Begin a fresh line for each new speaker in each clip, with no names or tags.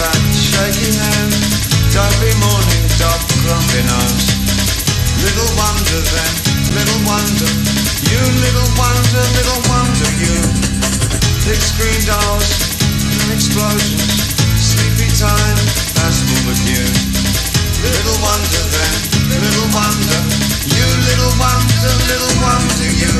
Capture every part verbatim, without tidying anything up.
fat, shaky hand, dopey morning, dog grumpy nose. Little wonder then, little wonder, you little wonder, little wonder you. Big screen dolls, explosions, sleepy time, fastball with you. Little wonder then, little wonder, you little wonder, little wonder you.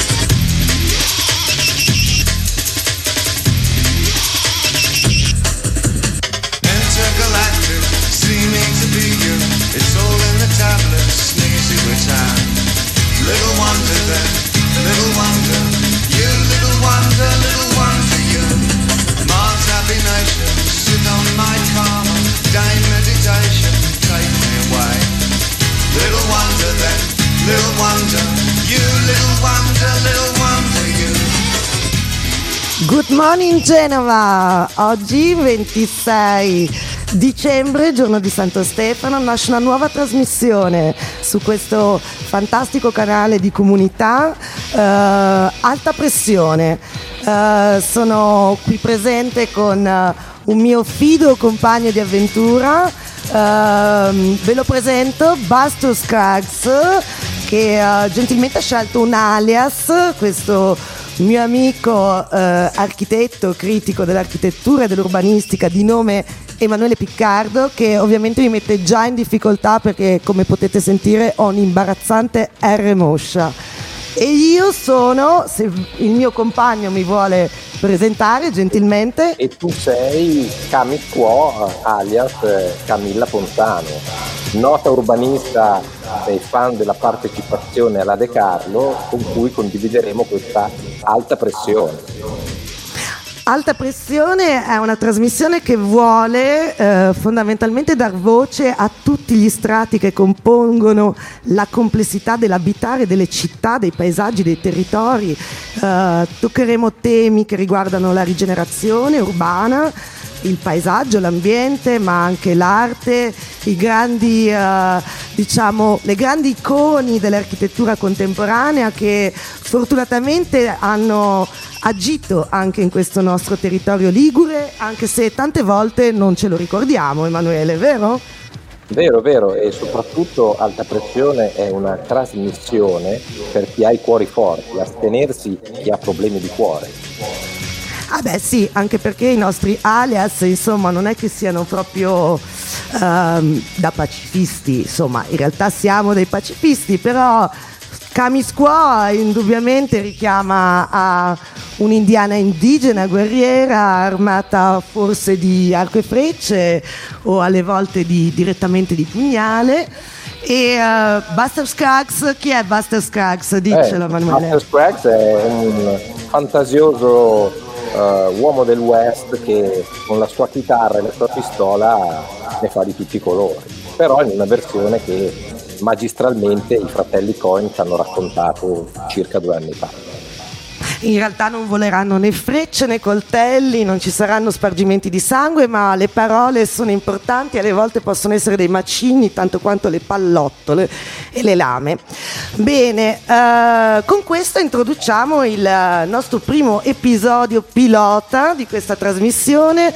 Intergalactic, seeming to be you. It's all in the tablets, sneezy with time. Little wonder then, little wonder, you little wonder, little wonder you. Mars happy nation, sit on my karma, day meditation, take me away. Little wonder then, little wonder, you little wonder, little wonder you.
Good morning Genova, oggi ventisei dicembre, giorno di Santo Stefano, nasce una nuova trasmissione su questo fantastico canale di comunità, eh, Alta Pressione. Eh, sono qui presente con eh, un mio fido compagno di avventura, eh, ve lo presento, Buster Scruggs, che eh, gentilmente ha scelto un alias, questo mio amico eh, architetto, critico dell'architettura e dell'urbanistica di nome Emanuele Piccardo, che ovviamente mi mette già in difficoltà perché, come potete sentire, ho un'imbarazzante R moscia. E io sono, se il mio compagno mi vuole presentare gentilmente.
E tu sei Cami Quo, alias Camilla Ponzano, nota urbanista e fan della partecipazione alla De Carlo, con cui condivideremo questa Alta Pressione.
Alta Pressione è una trasmissione che vuole eh, fondamentalmente dar voce a tutti gli strati che compongono la complessità dell'abitare delle città, dei paesaggi, dei territori. Eh, toccheremo temi che riguardano la rigenerazione urbana, il paesaggio, l'ambiente, ma anche l'arte, i grandi, eh, diciamo, le grandi icone dell'architettura contemporanea che fortunatamente hanno agito anche in questo nostro territorio ligure, anche se tante volte non ce lo ricordiamo, Emanuele, vero?
Vero, vero, e soprattutto Alta Pressione è una trasmissione per chi ha i cuori forti, astenersi chi ha problemi di cuore.
Ah beh sì, anche perché i nostri alias, insomma, non è che siano proprio um, da pacifisti, insomma, in realtà siamo dei pacifisti, però Cami Squaw indubbiamente richiama a un'indiana indigena guerriera armata forse di arco e frecce o alle volte di, direttamente di pugnale. E uh, Buster Scruggs, chi è Buster Scruggs? Diccelo,
eh,
Emanuele.
Buster Scruggs è un fantasioso uh, uomo del West che con la sua chitarra e la sua pistola ne fa di tutti i colori, però in una versione che magistralmente i fratelli Coen ci hanno raccontato circa due anni fa.
In realtà non voleranno né frecce né coltelli, non ci saranno spargimenti di sangue, ma le parole sono importanti e alle volte possono essere dei macigni tanto quanto le pallottole e le lame. Bene, eh, con questo introduciamo il nostro primo episodio pilota di questa trasmissione.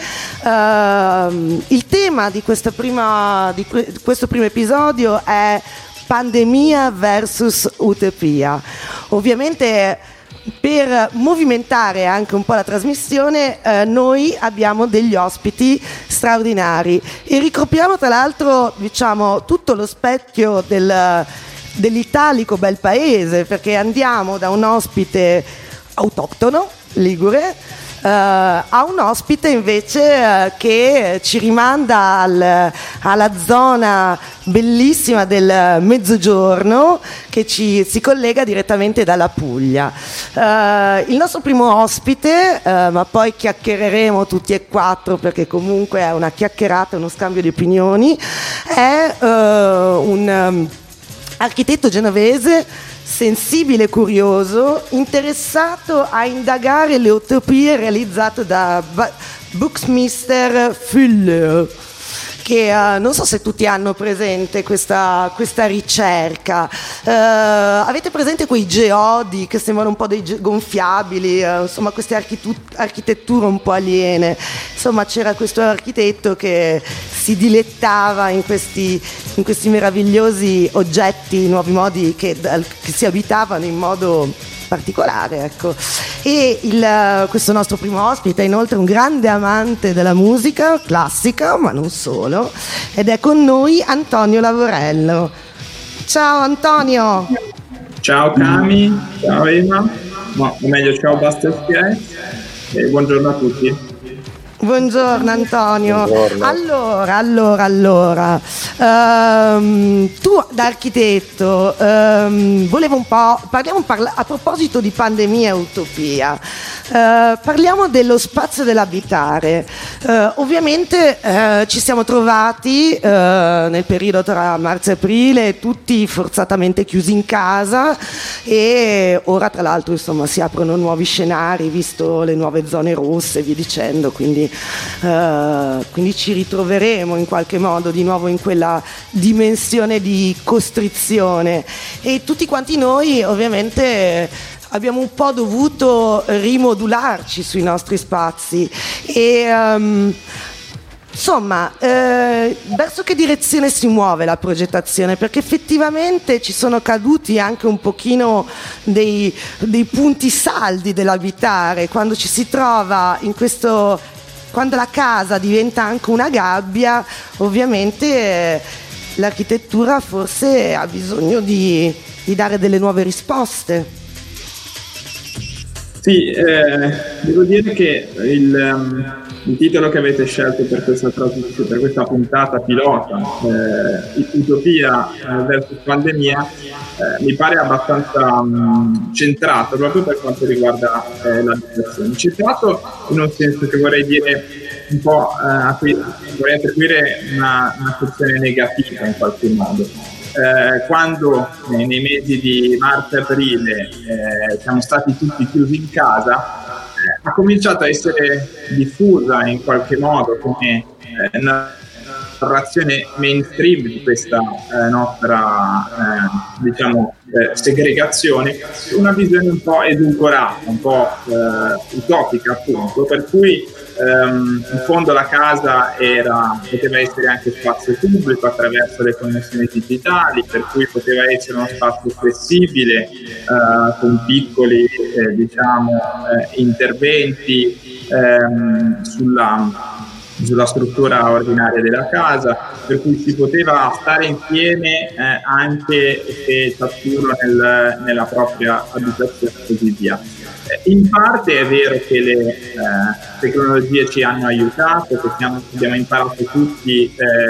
Eh, il tema di, questa prima, di questo primo episodio è pandemia versus utopia. Ovviamente, per movimentare anche un po' la trasmissione, eh, noi abbiamo degli ospiti straordinari e ricopriamo tra l'altro, diciamo, tutto lo specchio del, dell'italico bel paese, perché andiamo da un ospite autoctono, ligure, Uh, a un ospite invece uh, che ci rimanda al, alla zona bellissima del Mezzogiorno, che ci si collega direttamente dalla Puglia. Uh, il nostro primo ospite, uh, ma poi chiacchiereremo tutti e quattro perché comunque è una chiacchierata, uno scambio di opinioni, è uh, un um, architetto genovese sensibile e curioso, interessato a indagare le utopie realizzate da Buckminster Fuller, che uh, non so se tutti hanno presente questa, questa ricerca. Uh, avete presente quei geodi che sembrano un po' dei ge- gonfiabili, uh, insomma queste architu- architetture un po' aliene? insomma c'era questo architetto che si dilettava in questi, in questi meravigliosi oggetti, nuovi modi che, che si abitavano in modo particolare, ecco. E il, questo nostro primo ospite è inoltre un grande amante della musica classica, ma non solo, ed è con noi Antonio Lavorello. Ciao Antonio.
Ciao Cami, ciao Emma, no, o meglio ciao Buster e buongiorno a tutti.
Buongiorno Antonio.
Buongiorno.
Allora, allora, allora, um, tu da architetto, um, volevo un po', parliamo parla- a proposito di pandemia e utopia, uh, parliamo dello spazio dell'abitare. Uh, ovviamente uh, ci siamo trovati uh, nel periodo tra marzo e aprile, tutti forzatamente chiusi in casa, e ora tra l'altro insomma si aprono nuovi scenari, visto le nuove zone rosse e via dicendo, quindi Uh, quindi ci ritroveremo in qualche modo di nuovo in quella dimensione di costrizione, e tutti quanti noi ovviamente abbiamo un po' dovuto rimodularci sui nostri spazi e um, insomma, eh, verso che direzione si muove la progettazione? Perché effettivamente ci sono caduti anche un pochino dei, dei punti saldi dell'abitare, quando ci si trova in questo, quando la casa diventa anche una gabbia, ovviamente eh, l'architettura forse ha bisogno di, di dare delle nuove risposte.
Sì, eh, devo dire che il, um, il titolo che avete scelto per questa, per questa puntata pilota, eh, Utopia eh, versus pandemia, eh, mi pare abbastanza um, centrato proprio per quanto riguarda eh, l'abitazione. Centrato in un senso che vorrei dire un po', eh, a cui vorrei attribuire una, una questione negativa in qualche modo. Eh, quando eh, nei mesi di marzo e aprile eh, siamo stati tutti chiusi in casa, eh, ha cominciato a essere diffusa in qualche modo come eh, narrazione mainstream di questa eh, nostra eh, diciamo eh, segregazione, una visione un po' edulcorata, un po' eh, utopica appunto, per cui Um, in fondo la casa era, poteva essere anche spazio pubblico attraverso le connessioni digitali, per cui poteva essere uno spazio flessibile uh, con piccoli eh, diciamo eh, interventi um, sulla, sulla struttura ordinaria della casa, per cui si poteva stare insieme eh, anche se ciascuno nel, nella propria abitazione e così via. In parte è vero che le eh, tecnologie ci hanno aiutato, che siamo, abbiamo imparato tutti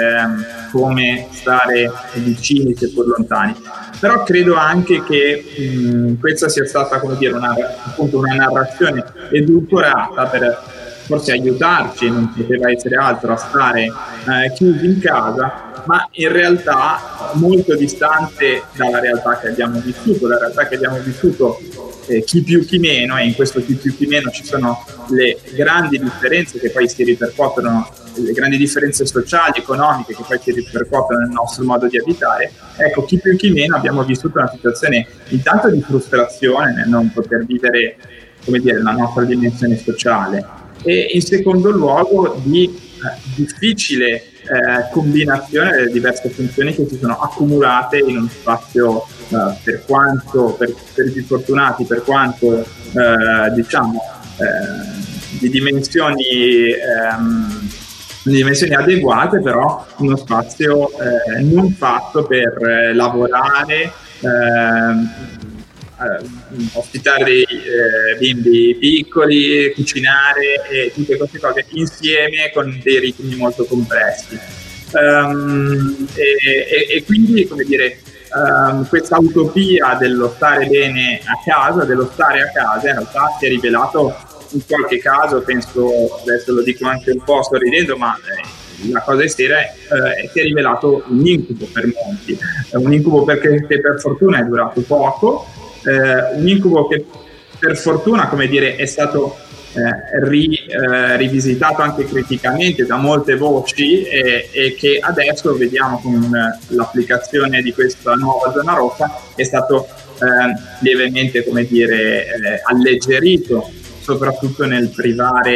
eh, come stare vicini seppur lontani, però credo anche che mh, questa sia stata, come dire, una, appunto una narrazione edulcorata per forse aiutarci, non poteva essere altro, a stare eh, chiusi in casa, ma in realtà molto distante dalla realtà che abbiamo vissuto, la realtà che abbiamo vissuto eh, chi più chi meno, e in questo chi più chi meno ci sono le grandi differenze che poi si ripercuotono, le grandi differenze sociali, economiche che poi si ripercuotono nel nostro modo di abitare. Ecco, chi più chi meno abbiamo vissuto una situazione intanto di frustrazione nel non poter vivere, come dire, la nostra dimensione sociale, e in secondo luogo di eh, difficile eh, combinazione delle diverse funzioni che si sono accumulate in uno spazio eh, per quanto, per, per i più fortunati, per quanto eh, diciamo eh, di dimensioni ehm, di dimensioni adeguate, però uno spazio eh, non fatto per eh, lavorare, eh, Uh, ospitare dei uh, bimbi piccoli, cucinare e tutte queste cose insieme con dei ritmi molto compressi. Um, e, e, e quindi, come dire, um, questa utopia dello stare bene a casa, dello stare a casa, in realtà si è rivelato in qualche caso, penso, adesso lo dico anche un po' sorridendo, ma eh, la cosa è seria, eh, si è rivelato un incubo per molti, un incubo perché che per fortuna è durato poco. Eh, un incubo che per fortuna, come dire, è stato eh, ri, eh, rivisitato anche criticamente da molte voci, e, e che adesso vediamo con l'applicazione di questa nuova zona rossa è stato eh, lievemente, come dire, eh, alleggerito, soprattutto nel privare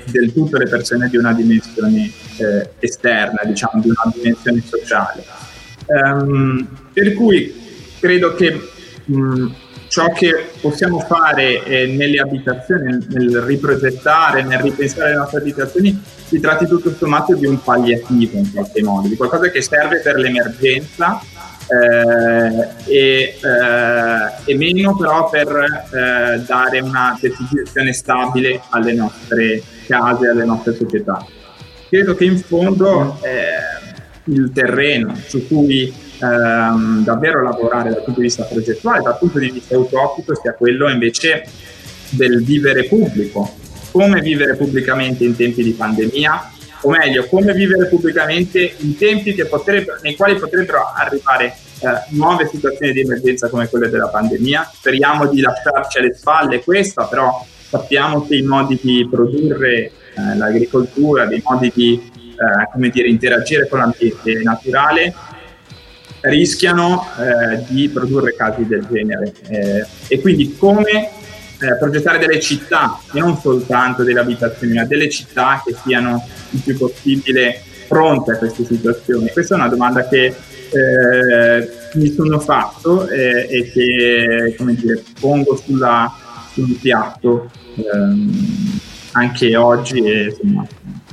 del tutto le persone di una dimensione eh, esterna, diciamo, di una dimensione sociale. Um, per cui credo che mh, ciò che possiamo fare eh, nelle abitazioni, nel, nel riprogettare, nel ripensare le nostre abitazioni, si tratti tutto sommato di un palliativo in qualche modo, di qualcosa che serve per l'emergenza eh, e, eh, e meno però per eh, dare una definizione stabile alle nostre case, alle nostre società. Credo che in fondo eh, il terreno su cui ehm, davvero lavorare dal punto di vista progettuale, dal punto di vista utopico, sia quello invece del vivere pubblico. Come vivere pubblicamente in tempi di pandemia, o meglio, come vivere pubblicamente in tempi che potrebbero, nei quali potrebbero arrivare eh, nuove situazioni di emergenza come quelle della pandemia. Speriamo di lasciarci alle spalle questa, però sappiamo che i modi di produrre eh, l'agricoltura, dei modi di eh, come dire, interagire con l'ambiente naturale rischiano eh, di produrre casi del genere. Eh, e quindi come Eh, progettare delle città, e non soltanto delle abitazioni, ma delle città che siano il più possibile pronte a queste situazioni. Questa è una domanda che eh, mi sono fatto eh, e che, come dire, pongo sulla, sul piatto ehm, anche oggi. E, insomma.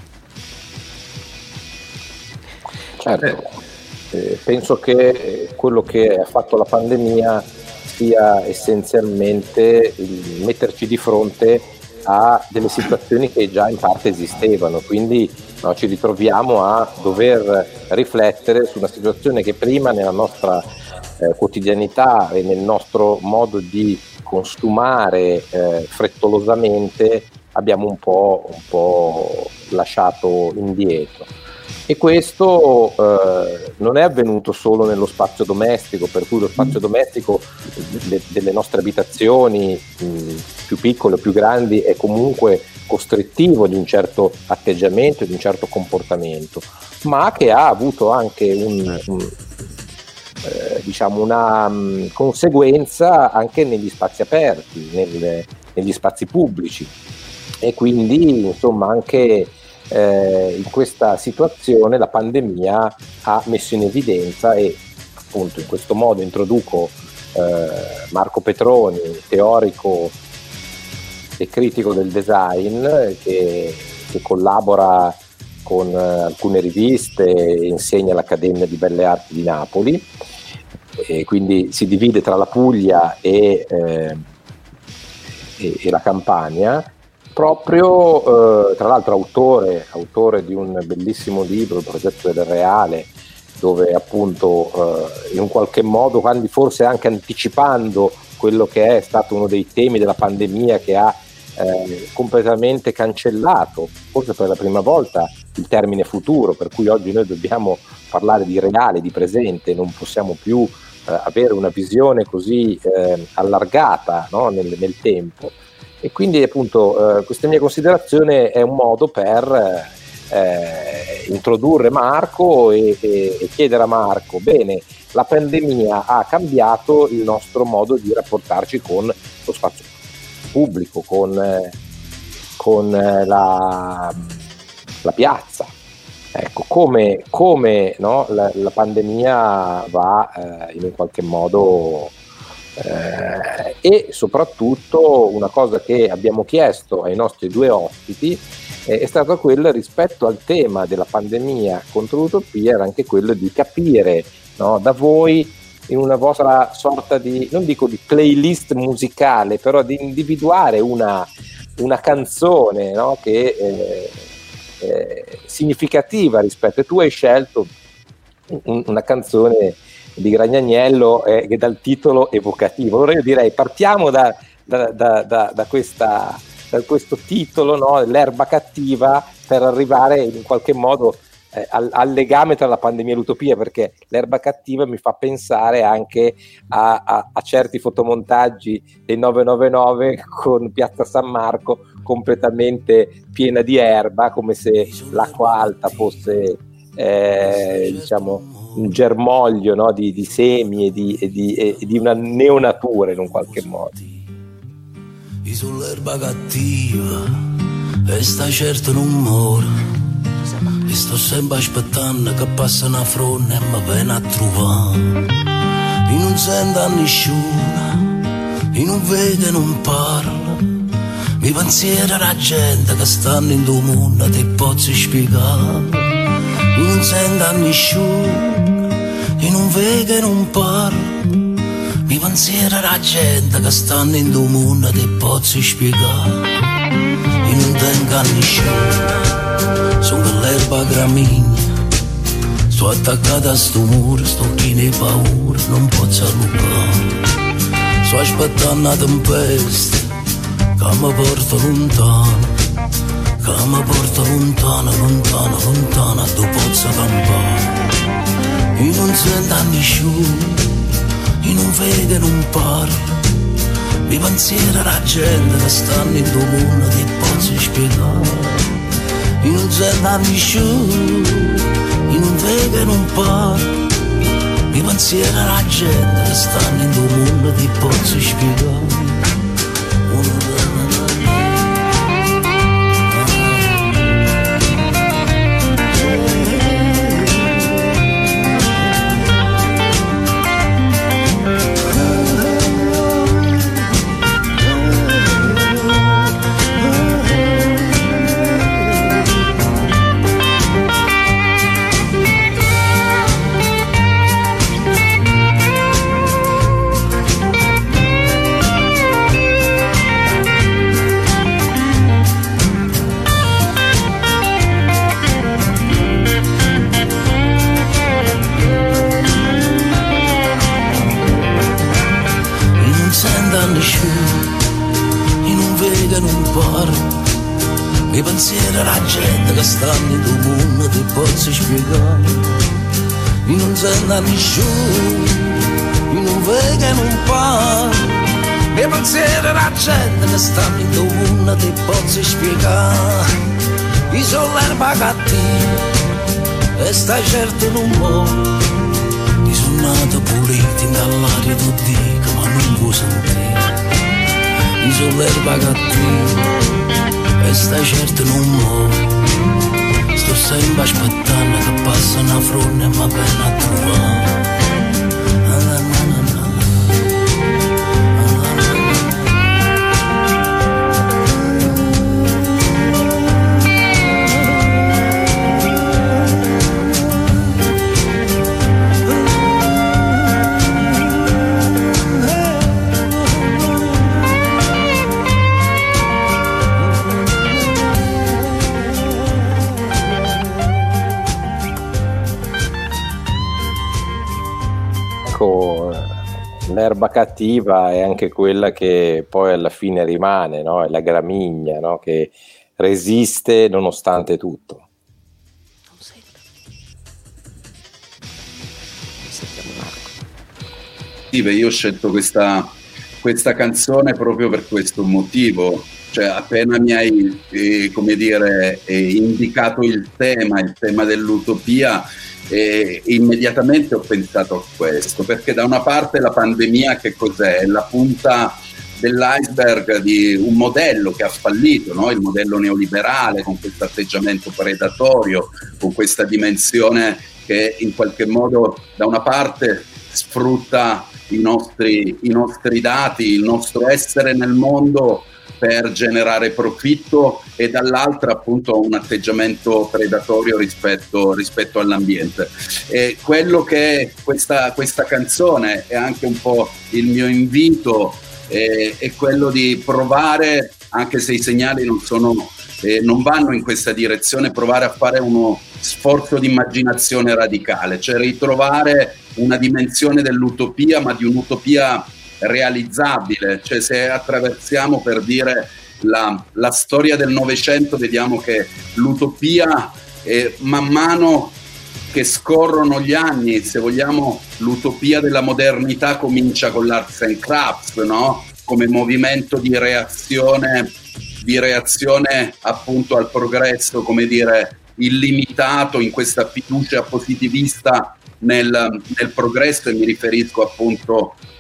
Certo, eh, penso che quello che ha fatto la pandemia sia essenzialmente il metterci di fronte a delle situazioni che già in parte esistevano, quindi no, ci ritroviamo a dover riflettere su una situazione che prima nella nostra eh, quotidianità e nel nostro modo di consumare eh, frettolosamente abbiamo un po', un po' lasciato indietro. E questo eh, non è avvenuto solo nello spazio domestico, per cui lo spazio domestico de- delle nostre abitazioni mh, più piccole o più grandi è comunque costrittivo di un certo atteggiamento, di un certo comportamento, ma che ha avuto anche un, un, eh, diciamo una um, conseguenza anche negli spazi aperti, nel, negli spazi pubblici, e quindi insomma anche Eh, in questa situazione la pandemia ha messo in evidenza, e appunto in questo modo introduco eh, Marco Petroni, teorico e critico del design, che, che collabora con eh, alcune riviste e insegna all'Accademia di Belle Arti di Napoli, e quindi si divide tra la Puglia e, eh, e, e la Campania. Proprio, eh, tra l'altro autore, autore di un bellissimo libro, Il progetto del reale, dove appunto eh, in un qualche modo, quindi forse anche anticipando quello che è stato uno dei temi della pandemia che ha eh, completamente cancellato, forse per la prima volta, il termine futuro, per cui oggi noi dobbiamo parlare di reale, di presente, non possiamo più eh, avere una visione così eh, allargata, no, nel, nel tempo. E quindi appunto eh, questa mia considerazione è un modo per eh, introdurre Marco e, e, e chiedere a Marco: bene, la pandemia ha cambiato il nostro modo di rapportarci con lo spazio pubblico, con, eh, con eh, la, la piazza. Ecco, come, come no, la, la pandemia va eh, in un qualche modo... Eh, e soprattutto una cosa che abbiamo chiesto ai nostri due ospiti eh, è stato quello, rispetto al tema della pandemia contro l'utopia, era anche quello di capire, no, da voi, in una vostra sorta di, non dico di playlist musicale, però di individuare una, una canzone, no, che è eh, significativa rispetto, e tu hai scelto un, una canzone di Gragnaniello eh, che dal titolo evocativo. Allora io direi partiamo da, da, da, da, da, questa, da questo titolo, no? L'erba cattiva, per arrivare in qualche modo eh, al, al legame tra la pandemia e l'utopia, perché l'erba cattiva mi fa pensare anche a, a, a certi fotomontaggi dei nove nove nove con Piazza San Marco completamente piena di erba, come se l'acqua alta fosse eh, diciamo un germoglio, no, di, di semi e di, e, di, e di una neonatura in un qualche modo.
Sull'erba cattiva e sta certo non muore. E sto sempre aspettando che passa una fronte e mi viene a trovare. E non sento nessuno, e non vede, non parla. Mi pensiero la gente che stanno in tuo mondo ti posso spiegare. E non sento nessuno, e non vede, non parla. Mi pensiero la gente che stanno in tuo mondo ti posso spiegare. E non tengo a nessuno, sono quell'erba gramigna. Sto attaccata a sto muro, sto pieno di paura, non posso allungare. Sto aspettando la tempesta che mi porta lontano, che mi porta lontano, lontano, lontano, tu posso campare. E non sento a nessuno, e non vede, non parla. Mi pensiero la gente che stanno in tuo mondo ti posso spiegare. E non sento nessuno, e non vede, non parla. Mi pensiero la gente che stanno in tuo mondo ti posso spiegare. Mi pensiero la gente che stanno in tuo mondo ti posso spiegare. E non sento nessuno, e non vede, non parla. Mi pensiero la gente che stanno in tuo mondo ti posso spiegare. Io sono l'erba cattiva e sta certo non muore. Io sono nato pulito in dall'aria tu dico ma non vuoi sentire. Io sono l'erba cattiva e sta certo non muore. Sto sempre aspettando che passa una fronte e mi viene a trovare.
L'erba cattiva è anche quella che poi alla fine rimane, no? È la gramigna, no? Che resiste nonostante tutto.
Non sento. Non sentiamo Marco.
Sì, beh, io ho scelto questa, questa canzone proprio per questo motivo. Cioè, appena mi hai, eh, come dire, eh, indicato il tema, il tema dell'utopia, e immediatamente ho pensato a questo, perché da una parte la pandemia che cos'è? È la punta dell'iceberg di un modello che ha fallito, no? Il modello neoliberale con questo atteggiamento predatorio, con questa dimensione che in qualche modo da una parte sfrutta i nostri, i nostri dati, il nostro essere nel mondo per generare profitto e dall'altra appunto un atteggiamento predatorio rispetto, rispetto all'ambiente. E quello che questa, questa canzone è anche un po' il mio invito eh, è quello di provare, anche se i segnali non sono eh, non vanno in questa direzione, provare a fare uno sforzo di immaginazione radicale, cioè ritrovare una dimensione dell'utopia, ma di un'utopia realizzabile. Cioè, se attraversiamo, per dire, la, la storia del Novecento, vediamo che l'utopia eh, man mano che scorrono gli anni, se vogliamo, l'utopia della modernità comincia con l'Arts and Crafts, no? Come movimento di reazione di reazione appunto al progresso, come dire, illimitato, in questa fiducia positivista nel, nel progresso, e mi riferisco appunto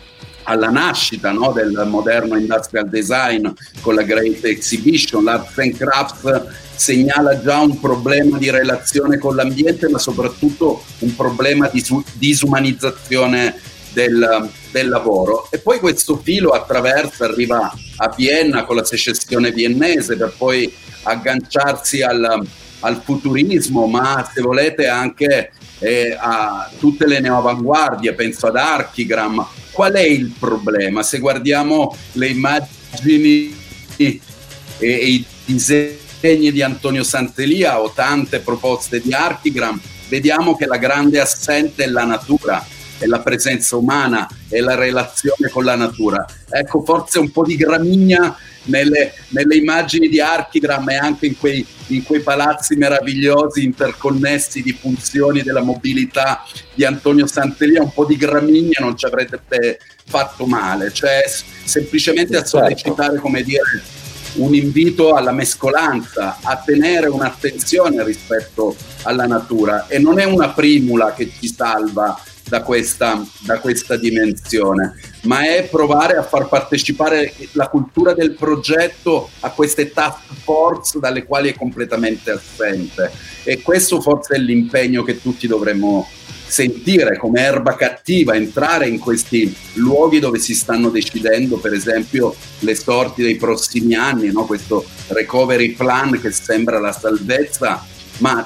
alla nascita, no, del moderno industrial design con la Great Exhibition. L'Arts and Crafts segnala già un problema di relazione con l'ambiente, ma soprattutto un problema di su- disumanizzazione del, del lavoro. E poi questo filo attraversa, arriva a Vienna con la secessione viennese, per poi agganciarsi al, al futurismo, ma se volete anche eh, a tutte le neoavanguardie, penso ad Archigram. Qual è il problema? Se guardiamo le immagini e, e i disegni di Antonio Santelia o tante proposte di Archigram, vediamo che la grande assente è la natura, è la presenza umana, è la relazione con la natura. Ecco, forse un po' di gramigna nelle, nelle immagini di Archigram e anche in quei, in quei palazzi meravigliosi interconnessi di funzioni della mobilità di Antonio Santelia, un po' di gramigna non ci avrebbe fatto male, cioè semplicemente a sollecitare, come dire, un invito alla mescolanza, a tenere un'attenzione rispetto alla natura, e non è una primula che ci salva da questa, da questa dimensione, ma è provare a far partecipare la cultura del progetto a queste task force dalle quali è completamente assente, e questo forse è l'impegno che tutti dovremmo sentire come erba cattiva, entrare in questi luoghi dove si stanno decidendo per esempio le sorti dei prossimi anni, no? Questo recovery plan che sembra la salvezza, ma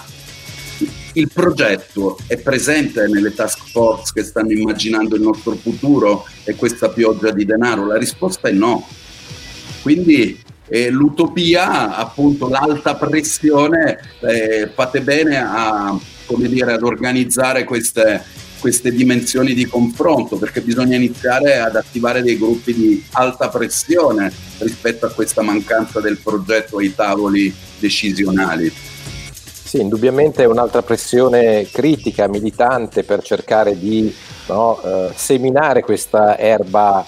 il progetto è presente nelle task force che stanno immaginando il nostro futuro e questa pioggia di denaro? La risposta è no. Quindi eh, l'utopia, appunto l'alta pressione, eh, fate bene a, come dire, ad organizzare queste, queste dimensioni di confronto, perché bisogna iniziare ad attivare dei gruppi di alta pressione rispetto a questa mancanza del progetto ai tavoli decisionali.
Sì, indubbiamente è un'altra pressione critica, militante, per cercare di no, eh, seminare questa erba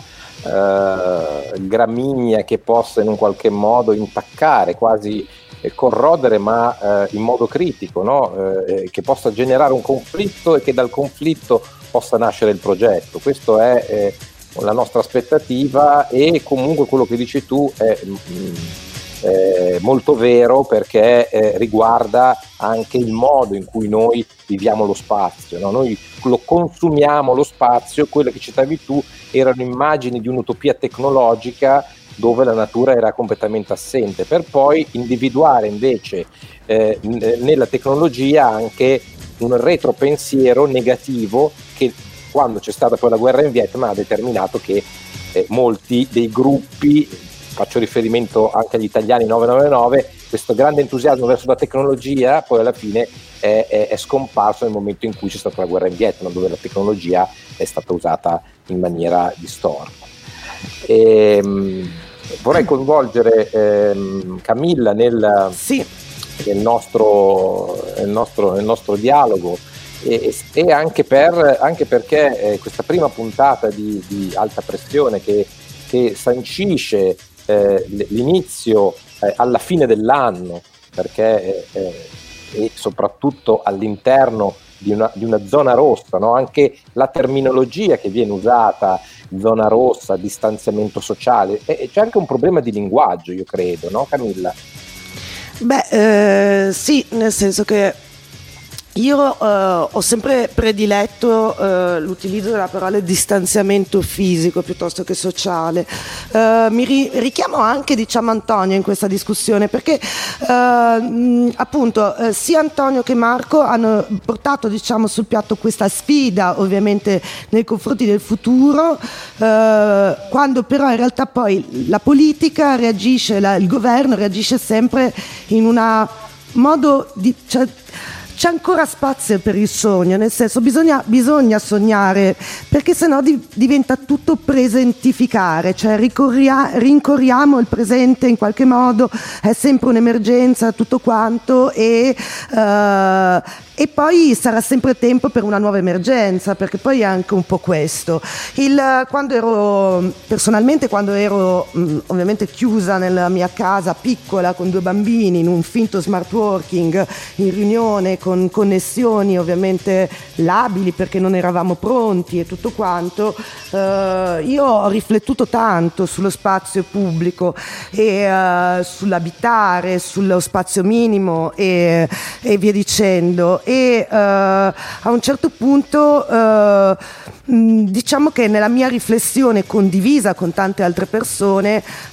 eh, gramigna che possa in un qualche modo intaccare, quasi eh, corrodere, ma eh, in modo critico, no? eh, che possa generare un conflitto e che dal conflitto possa nascere il progetto. Questo è eh, la nostra aspettativa, e comunque quello che dici tu è mh, Eh, molto vero, perché eh, riguarda anche il modo in cui noi viviamo lo spazio, no? Noi lo consumiamo lo spazio. Quello che citavi tu erano immagini di un'utopia tecnologica dove la natura era completamente assente, per poi individuare invece eh, n- nella tecnologia anche un retropensiero negativo che, quando c'è stata poi la guerra in Vietnam, ha determinato che eh, molti dei gruppi, faccio riferimento anche agli italiani nove nove nove, questo grande entusiasmo verso la tecnologia poi alla fine è, è, è scomparso nel momento in cui c'è stata la guerra in Vietnam, dove la tecnologia è stata usata in maniera distorta. E, mh, vorrei coinvolgere ehm, Camilla nel,
sì.
nel, nostro, nel, nostro, nel nostro dialogo, e, e anche, per, anche perché eh, questa prima puntata di, di Alta Pressione che, che sancisce Eh, l'inizio eh, alla fine dell'anno, perché eh, e soprattutto all'interno di una, di una zona rossa, no? Anche la terminologia che viene usata, zona rossa, distanziamento sociale, e c'è anche un problema di linguaggio, io credo, no Camilla?
Beh, eh, sì, nel senso che io eh, ho sempre prediletto eh, l'utilizzo della parola distanziamento fisico piuttosto che sociale. Eh, mi ri- richiamo anche, diciamo, Antonio in questa discussione, perché eh, mh, appunto eh, sia Antonio che Marco hanno portato, diciamo, sul piatto questa sfida, ovviamente nei confronti del futuro, eh, quando però in realtà poi la politica reagisce, la, il governo reagisce sempre in una modo di... Cioè, c'è ancora spazio per il sogno, nel senso bisogna, bisogna sognare, perché sennò di, diventa tutto presentificare, cioè ricorria, rincorriamo il presente in qualche modo, è sempre un'emergenza tutto quanto, e, uh, e poi sarà sempre tempo per una nuova emergenza, perché poi è anche un po' questo. Il, quando ero, personalmente quando ero mh, ovviamente chiusa nella mia casa piccola con due bambini in un finto smart working, in riunione con con connessioni ovviamente labili perché non eravamo pronti e tutto quanto, eh, io ho riflettuto tanto sullo spazio pubblico e eh, sull'abitare, sullo spazio minimo e, e via dicendo, e eh, a un certo punto eh, diciamo che nella mia riflessione condivisa con tante altre persone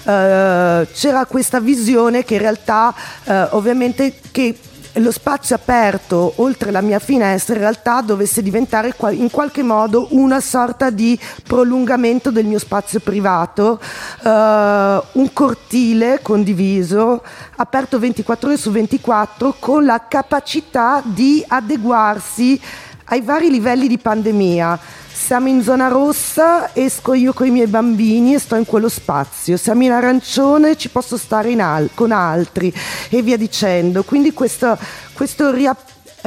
eh, c'era questa visione che in realtà eh, ovviamente che lo spazio aperto oltre la mia finestra in realtà dovesse diventare in qualche modo una sorta di prolungamento del mio spazio privato, eh, un cortile condiviso aperto ventiquattro ore su ventiquattro con la capacità di adeguarsi ai vari livelli di pandemia. Siamo in zona rossa, esco io con i miei bambini e sto in quello spazio. Siamo in arancione, ci posso stare in al- con altri e via dicendo. Quindi questo, questo ria-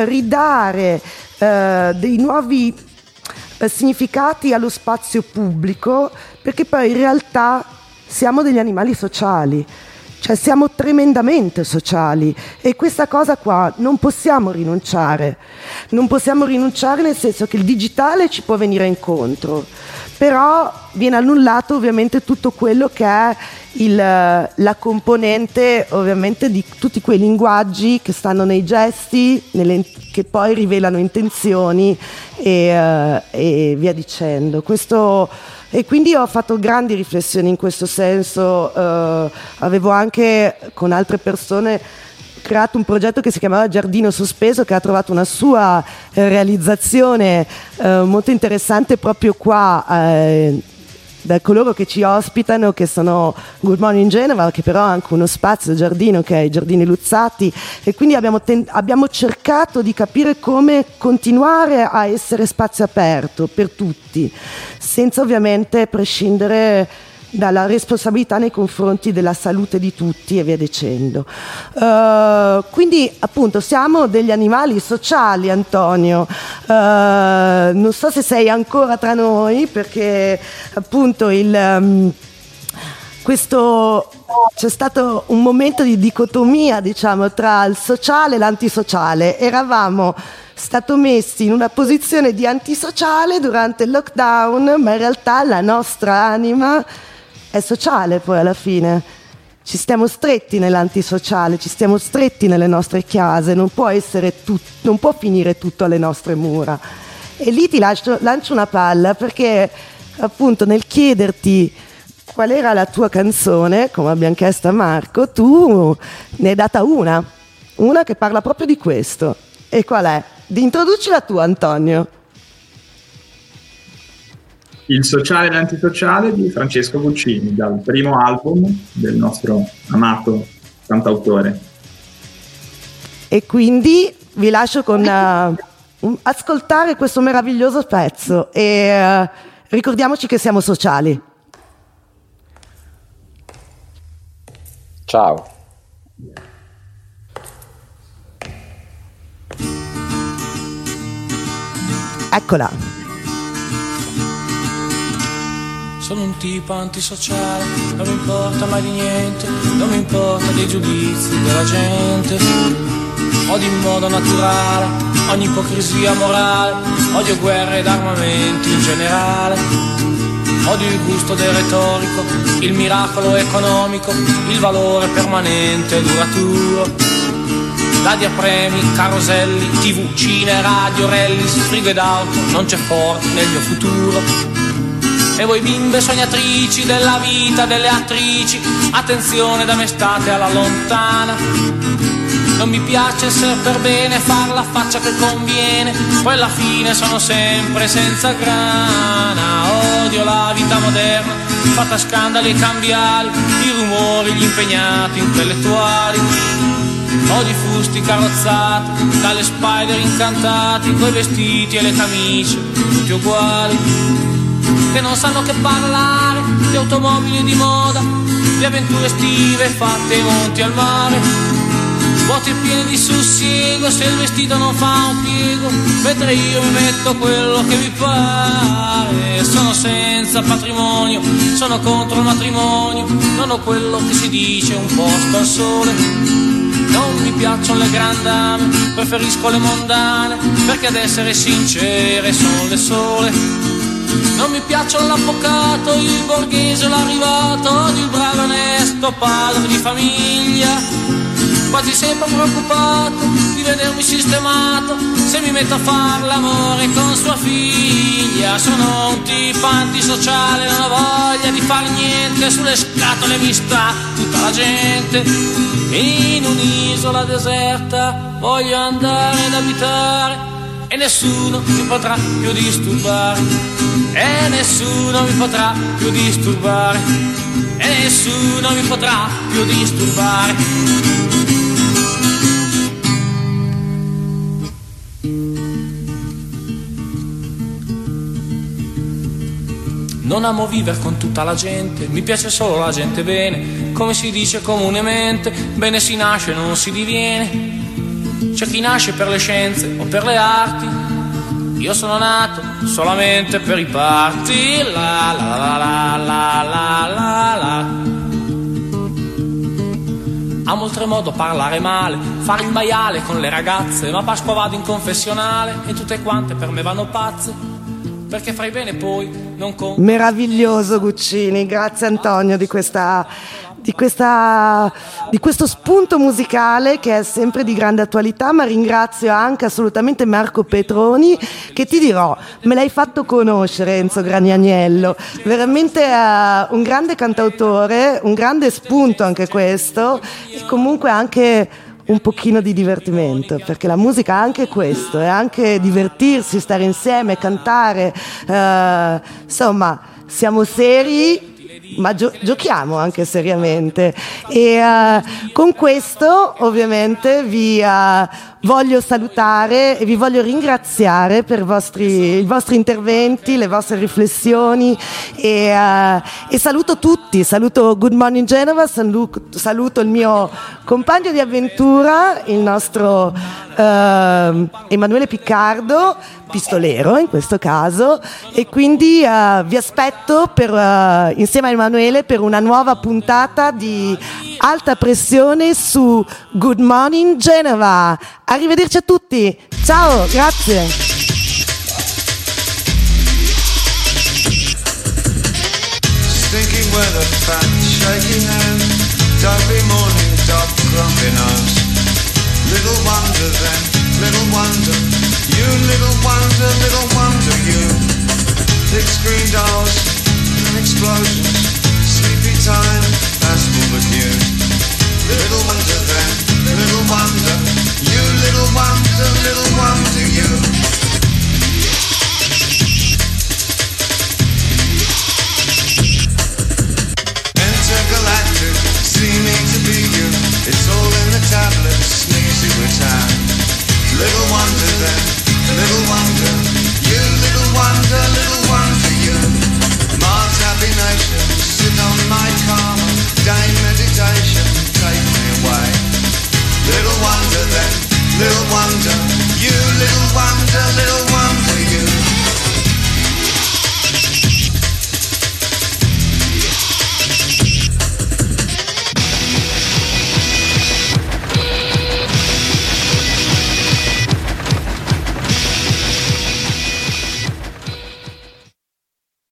ridare eh, dei nuovi eh, significati allo spazio pubblico, perché poi in realtà siamo degli animali sociali. Cioè siamo tremendamente sociali e questa cosa qua non possiamo rinunciare, non possiamo rinunciare nel senso che il digitale ci può venire incontro, però viene annullato ovviamente tutto quello che è il, la componente ovviamente di tutti quei linguaggi che stanno nei gesti, nelle, che poi rivelano intenzioni e, uh, e via dicendo. Questo E quindi ho fatto grandi riflessioni in questo senso, eh, avevo anche con altre persone creato un progetto che si chiamava Giardino Sospeso, che ha trovato una sua eh, realizzazione eh, molto interessante proprio qua, eh, da coloro che ci ospitano, che sono Good Morning Genova, che però ha anche uno spazio giardino che è i Giardini Luzzati, e quindi abbiamo, ten- abbiamo cercato di capire come continuare a essere spazio aperto per tutti, senza ovviamente prescindere dalla responsabilità nei confronti della salute di tutti e via dicendo. Uh, quindi appunto siamo degli animali sociali, Antonio. Uh, non so se sei ancora tra noi, perché appunto il um, questo c'è stato un momento di dicotomia, diciamo, tra il sociale e l'antisociale. Eravamo stato messi in una posizione di antisociale durante il lockdown, ma in realtà la nostra anima è sociale poi alla fine. Ci stiamo stretti nell'antisociale, ci stiamo stretti nelle nostre case, non può essere tut- non può finire tutto alle nostre mura. E lì ti lancio, lancio una palla, perché appunto nel chiederti qual era la tua canzone, come abbiamo chiesto a Marco, tu ne hai data una, una che parla proprio di questo. E qual è? Di introduci la tua, Antonio.
Il sociale e l'antisociale di Francesco Guccini, dal primo album del nostro amato cantautore.
E quindi vi lascio con uh, ascoltare questo meraviglioso pezzo e uh, ricordiamoci che siamo sociali.
Ciao.
Eccola.
Sono un tipo antisociale, non mi importa mai di niente, non mi importa dei giudizi della gente. Odio in modo naturale ogni ipocrisia morale, odio guerre ed armamenti in generale. Odio il gusto del retorico, il miracolo economico, il valore permanente e duraturo. Da diapremi, caroselli, tv, cine, radio, rally, frigo ed auto, non c'è Ford nel mio futuro. E voi bimbe sognatrici della vita delle attrici, attenzione da me state alla lontana. Non mi piace essere per bene, far la faccia che conviene, poi alla fine sono sempre senza grana. Odio la vita moderna, fatta scandali e cambiali, i rumori, gli impegnati intellettuali. Odio i fusti carrozzati, dalle spider incantati, coi vestiti e le camicie, tutti uguali. Che non sanno che parlare di automobili di moda, di avventure estive fatte ai monti al mare. Vuoti pieni di sussiego se il vestito non fa un piego, mentre io mi metto quello che mi pare. Sono senza patrimonio, sono contro il matrimonio, non ho quello che si dice un posto al sole. Non mi piacciono le grandi dame, preferisco le mondane, perché ad essere sincere sono le sole. Non mi piacciono l'avvocato, il borghese, l'arrivato, il bravo onesto padre di famiglia, quasi sempre preoccupato di vedermi sistemato se mi metto a far l'amore con sua figlia. Sono un tipo antisociale, non ho voglia di far niente, sulle scatole mi sta tutta la gente. In un'isola deserta voglio andare ad abitare e nessuno mi potrà più disturbare, e nessuno mi potrà più disturbare, e nessuno mi potrà più disturbare. Non amo vivere con tutta la gente, mi piace solo la gente bene, come si dice comunemente, bene si nasce, non si diviene. C'è chi nasce per le scienze o per le arti, io sono nato solamente per i party. La la la la la la la la. Amo oltremodo parlare male, fare il maiale con le ragazze, ma a Pasqua vado in confessionale e tutte quante per me vanno pazze, perché fai bene poi non conta.
Meraviglioso Guccini, grazie Antonio di questa, di questa di questo spunto musicale che è sempre di grande attualità, ma ringrazio anche assolutamente Marco Petroni, che ti dirò, me l'hai fatto conoscere Enzo Graniagnello, veramente uh, un grande cantautore, un grande spunto anche questo, e comunque anche un pochino di divertimento, perché la musica è anche questo, è anche divertirsi, stare insieme, cantare, uh, insomma siamo seri ma gio- giochiamo anche seriamente, e uh, con questo ovviamente vi uh, voglio salutare e vi voglio ringraziare per i vostri, i vostri interventi, le vostre riflessioni, e, uh, e saluto tutti, saluto Good Morning Genova, saluto, saluto il mio compagno di avventura, il nostro uh, Emanuele Piccardo, pistolero in questo caso, e quindi uh, vi aspetto per, uh, insieme a Emanuele per una nuova puntata di Alta Pressione su Good Morning Genova. Arrivederci a tutti, ciao, grazie.
Stinking weather, fat, shaky hand, dopey morning, dog, grumpy nose. Little wonder then, little wonder, you little wonder, little wonder you. Big screen dolls and explosions, sleepy time, fast moving news. Little wonder then, little wonder, you little wonder, little wonder you. Intergalactic, seeming to be you. It's all in the tablets, sneezy with time. Little wonder then, little wonder, you little wonder, little wonder you. Mars happy nation, sit on my karma, day meditation, take me away. Little wonder then, little wonder, you little wonder, little